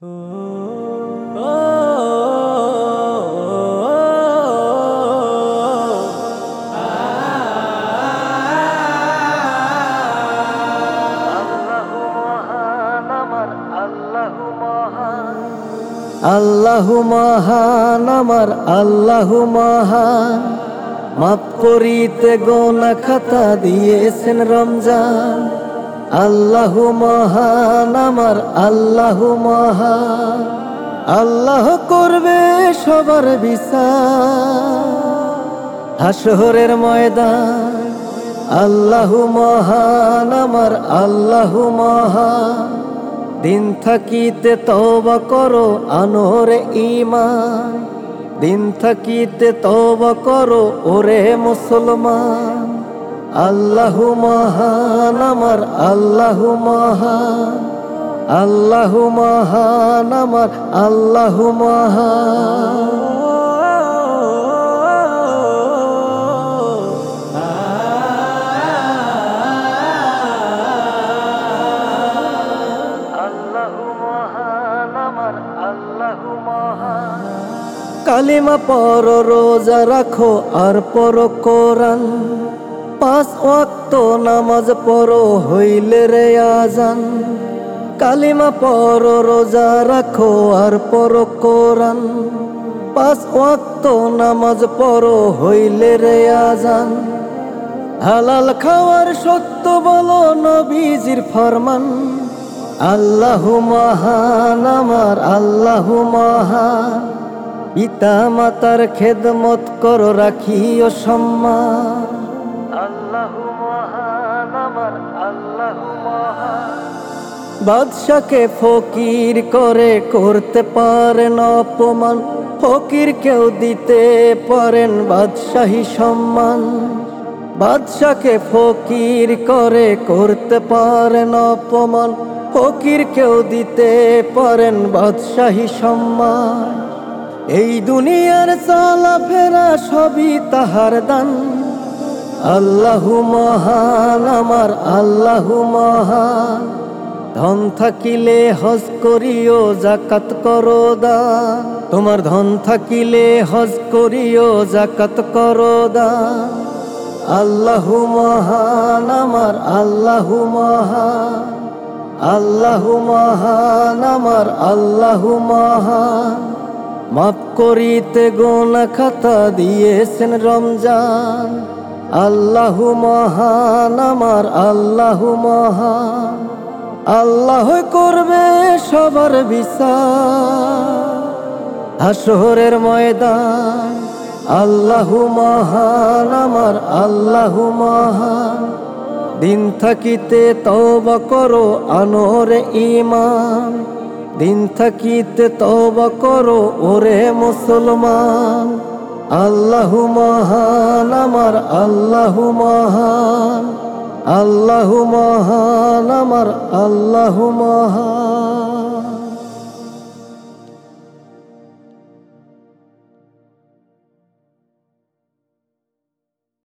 আল্লাহু মহান, আমার আল্লাহু মহান। মাফ করিতে গোনা খাতা দিয়েছেন রমজান। আল্লাহু মহান, আমার আল্লাহু মহান। আল্লাহ করবে সবার বিচার হাসরের ময়দান। আল্লাহু মহান, আমার আল্লাহু মহান। দিন থাকিতে তওবা করো আনোরে ঈমান। দিন থাকিতে তওবা করো ওরে মুসলমান। আল্লাহু মহান, আমার আল্লাহু মহান। আল্লাহু মহান, আমার আল্লাহু মহান। কালিমা পড়ো, রোজা রাখো আর পড়ো কোরআন। 5 ওয়াক্ত নামাজ পড়ো হইলে রে আজান। কালিমা পড়ো, রোজা রাখো আর পড়ো কোরআন। 5 ওয়াক্ত নামাজ পড়ো হইলে রে আজান। হালাল খাওয়ার সত্য বলো নবীজির ফরমান। আল্লাহু মহান, আমার আল্লাহু মহান। পিতা মাতার খেদমত করো রাখিও সম্মান। আল্লাহু মহান, আমার আল্লাহু মহান। বাদশাকে ফকির করে করতে পারেন অপমান। ফকির কেউ দিতে পারেন বাদশাহী সম্মান। বাদশাকে ফকির করে করতে পারেন অপমান। ফকির কেউ দিতে পারেন বাদশাহী সম্মান। এই দুনিয়ার চলাফেরা সবই তাহার দান। আল্লাহু মহান, আমার আল্লাহু মহান। ধন থাকিলে হজ করিও, যাকাত করো দান। তোমার ধন থাকিলে হজ করিও, যাকাত করো দান। আল্লাহু মহান, আমার আল্লাহু মহান। আল্লাহু মহান, আমার আল্লাহু মহান। মাফ করিতে গোনা খাতা দিয়েছেন রমজান। আল্লাহু মহান, আমার আল্লাহু মহান। আল্লাহ করবে সবার বিচার হাসরের ময়দান। আল্লাহু মহান, আমার আল্লাহু মহান। দিন থাকিতে তওবা করো আনোরে ঈমান। দিন থাকিতে তওবা করো ওরে মুসলমান। আল্লাহু মহান, আমার আল্লাহু মহান। আল্লাহু মহান, আমার আল্লাহু মহান।